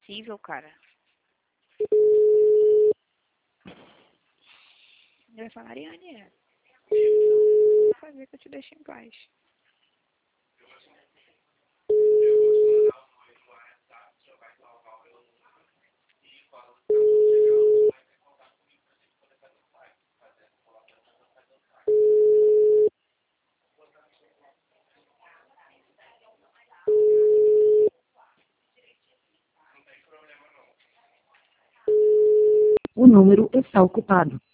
Possível, cara. Eu ia falar, Ariane, vou fazer que eu te deixo em paz. O número está ocupado.